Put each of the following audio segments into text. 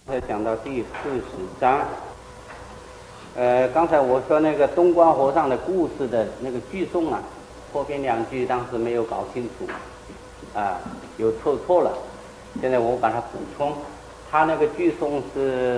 讲到第40章，刚才我说那个东关和尚的故事的那个句诵啊，后边2句当时没有搞清楚，有错了，现在我把它补充。他那个句诵是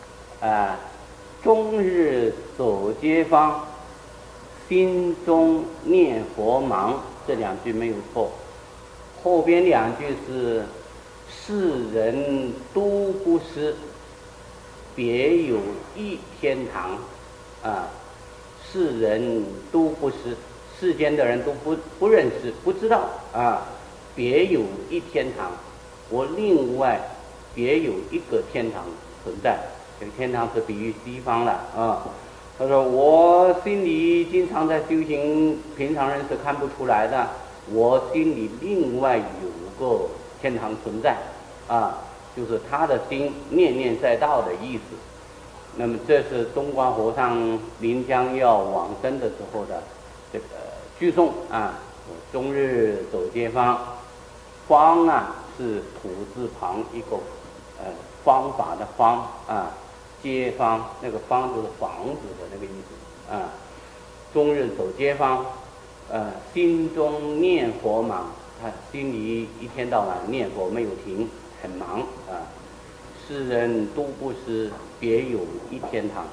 终日走街坊，心中念佛忙，这2句没有错。后边2句是世人都不识，别有一天堂。世人都不识，世间的人都不认识，不知道别有一天堂，我另外别有一个天堂存在。这个天堂是比喻西方了他说我心里经常在修行，平常人是看不出来的，我心里另外有个天堂存在就是他的心念念在道的意思。那么这是东关和尚临将要往生的时候的这个句诵终日走街坊，方是土字旁一个方法的方街坊那个方就是房子的那个意思终日走街坊心中念佛忙，他心里一天到晚念佛没有停，很忙世人都不识，别有一天堂。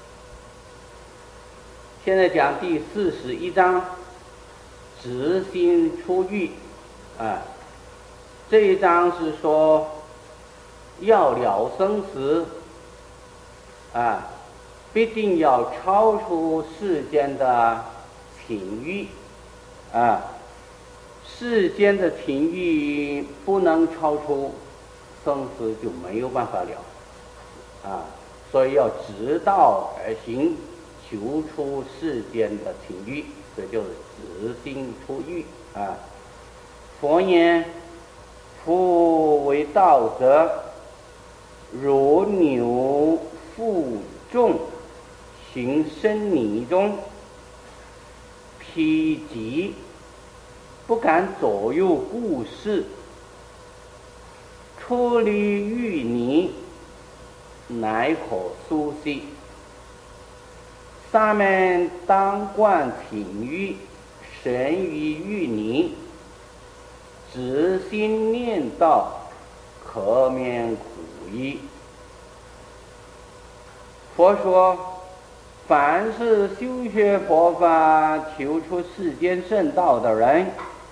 现在讲第41章，直心出狱这一章是说要了生死必定要超出世间的情欲世间的情欲不能超出，生死就没有办法了所以要直道而行，求出世间的情欲，这就是直心出狱佛言：夫为道者，如牛负重，行深泥中，否极不敢左右顾视，出离淤泥，乃可苏息。沙门当观情欲，神于淤泥，直心念道，可免苦役。佛说，凡是修学佛法求出世间圣道的人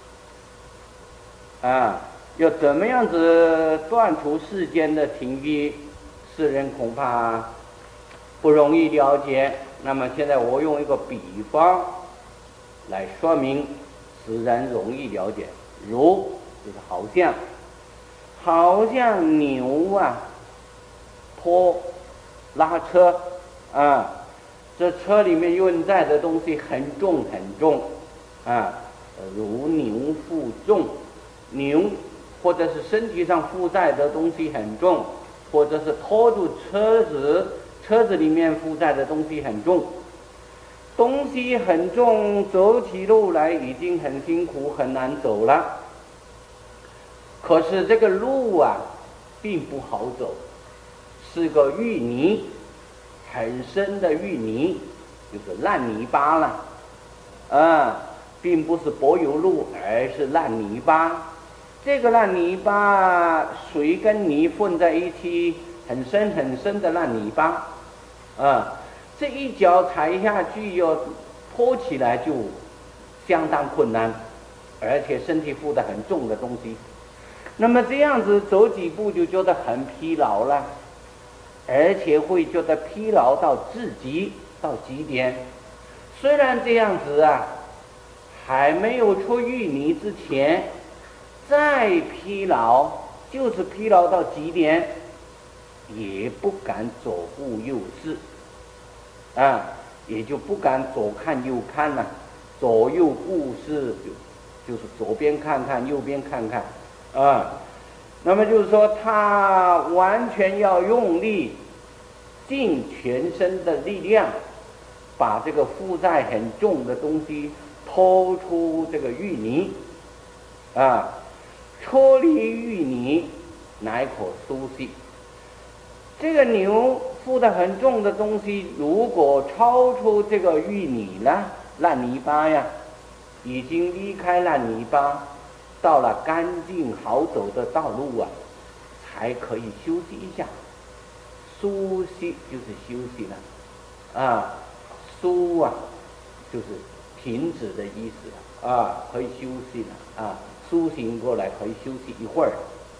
要怎么样子断除世间的情欲，世人恐怕不容易了解。那么现在我用一个比方来说明，使人容易了解。如就是好像牛拉车这车里面运载的东西很重如牛负重，牛或者是身体上负载的东西很重，或者是拖住车子里面负载的东西很重，东西很重，走起路来已经很辛苦很难走了。可是这个路并不好走，是个淤泥，很深的淤泥，就是烂泥巴了并不是柏油路，而是烂泥巴。这个烂泥巴水跟泥混在一起，很深很深的烂泥巴这一脚踩下去要拖起来就相当困难，而且身体负得很重的东西，那么这样子走几步就觉得很疲劳了，而且会觉得疲劳到至极，到极点。虽然这样子还没有出淤泥之前，再疲劳，就是疲劳到极点，也不敢左顾右视也就不敢左看右看了。左右顾视就是左边看看右边看看那么就是说他完全要用力，尽全身的力量，把这个负载很重的东西拖出这个淤泥出离淤泥，乃可苏息。 这个牛负的很重的东西，如果超出这个淤泥了，烂泥巴呀，已经离开烂泥巴，到了干净好走的道路啊，才可以休息一下。苏息就是休息了，啊，苏啊，就是停止的意思了，啊，可以休息了，啊，苏醒过来可以休息一会儿。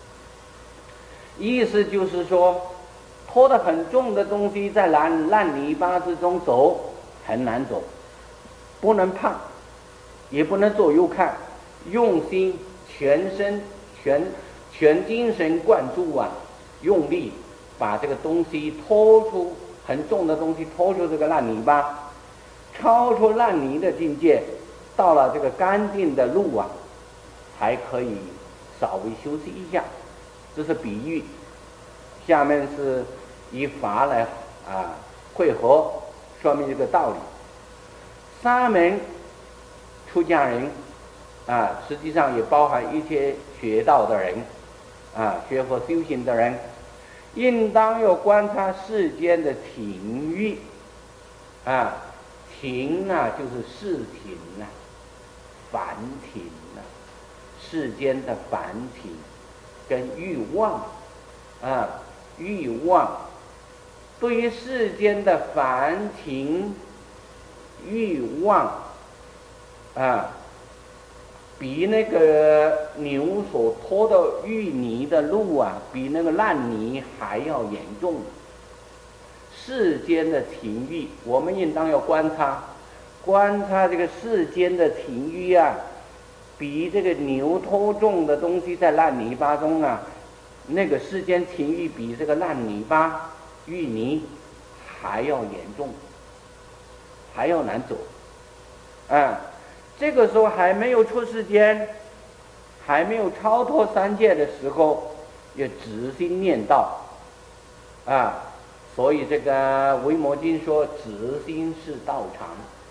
意思就是说，拖得很重的东西在烂泥巴之中走很难走，不能怕，也不能左右看，用心全身全精神灌注啊，用力把这个东西拖出，很重的东西拖出这个烂泥巴，超出烂泥的境界，到了这个干净的路啊，才可以稍微休息一下。这是比喻。下面是以法来汇合说明这个道理。沙门出家人实际上也包含一些学道的人学佛修行的人，应当要观察世间的情欲情就是事情烦情世间的烦情跟欲望欲望，对于世间的烦情欲望比那个牛所拖的淤泥的路比那个烂泥还要严重。世间的情欲，我们应当要观察这个世间的情欲比这个牛拖重的东西在烂泥巴中那个世间情欲比这个烂泥巴淤泥还要严重，还要难走这个时候还没有出世间，还没有超脱三界的时候，要直心念道所以这个维摩经说直心是道场，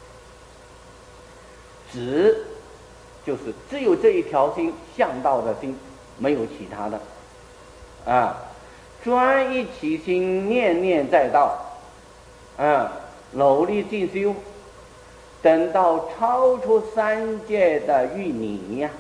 直就是只有这一条心，向道的心，没有其他的专一起心，念念在道努力进修，等到超出三界的淤泥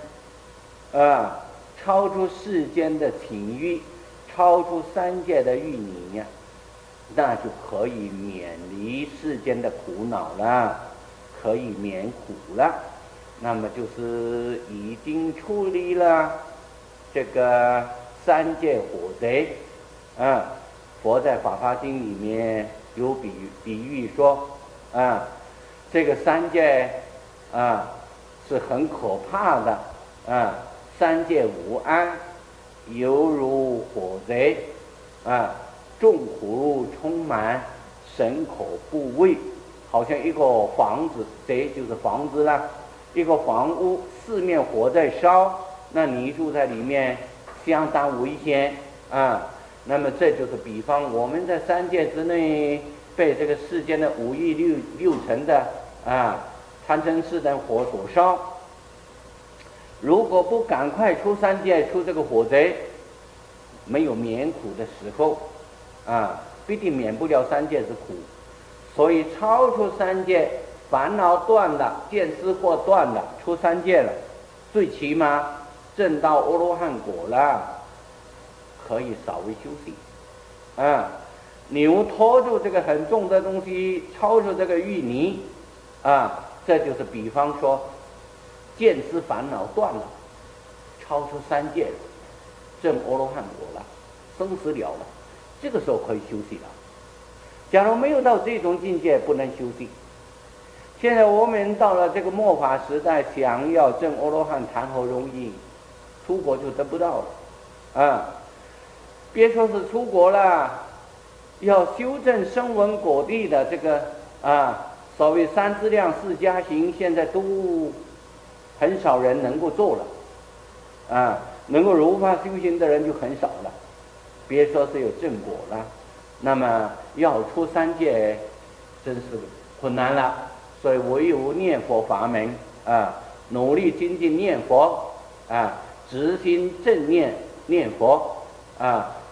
超出世间的情欲，超出三界的淤泥那就可以免离世间的苦恼了，可以免苦了。那么就是已经处理了这个三界火贼佛在《法华经》里面有比喻说这个三界是很可怕的三界无安，犹如火贼众苦充满，神口不畏，好像一个房子，贼就是房子啦，一个房屋四面火在烧，那你住在里面相当危险那么这就是比方我们在三界之内被这个世间的五欲六尘的贪嗔痴等火所烧，如果不赶快出三界，出这个火贼，没有免苦的时候必定免不了三界之苦。所以超出三界，烦恼断了，见思惑断了，出三界了，最起码证到阿罗汉果了，可以稍微休息牛拖住这个很重的东西，超出这个淤泥这就是比方说见思烦恼断了，超出三界了，证阿罗汉果了，生死了了，这个时候可以休息了。假如没有到这种境界，不能休息。现在我们到了这个末法时代，想要证阿罗汉谈何容易，出国就得不到了别说是出国了，要修正声闻果地的这个所谓三资量四加行，现在都很少人能够做了能够如法修行的人就很少了，别说是有正果了，那么要出三界真是困难了。所以唯有念佛法门努力精进念佛直心正念念佛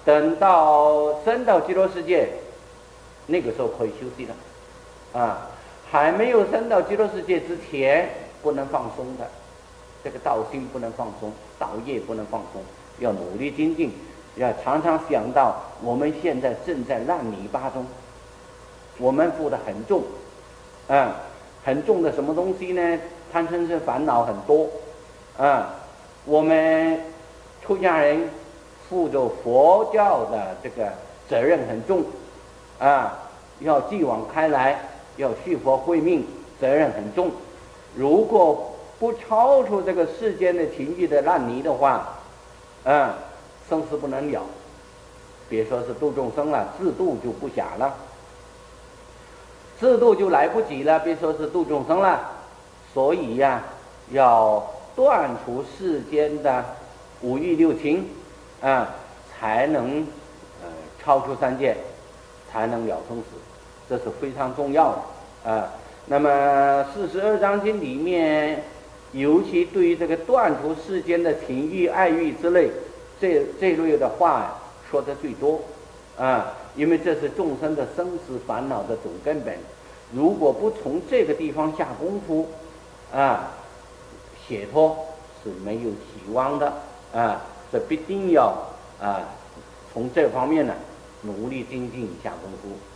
等到升到极乐世界，那个时候可以休息了，啊，还没有升到极乐世界之前，不能放松的，这个道心不能放松，道业不能放松，要努力精进，要常常想到我们现在正在烂泥巴中，我们负的很重，很重的什么东西呢？贪嗔痴烦恼很多，我们出家人负着佛教的这个责任很重，要继往开来，要续佛慧命，责任很重。如果不超出这个世间的情欲的烂泥的话，生死不能了，别说是度众生了，自度就不暇了，自度就来不及了，别说是度众生了。所以呀，要断除世间的五欲六情，才能超出三界，才能了生死，这是非常重要的。那么42章经里面，尤其对于这个断除世间的情欲、爱欲之类这类的话说的最多，因为这是众生的生死烦恼的总根本。如果不从这个地方下功夫，解脱是没有希望的，这必定要从这方面呢努力精进下功夫。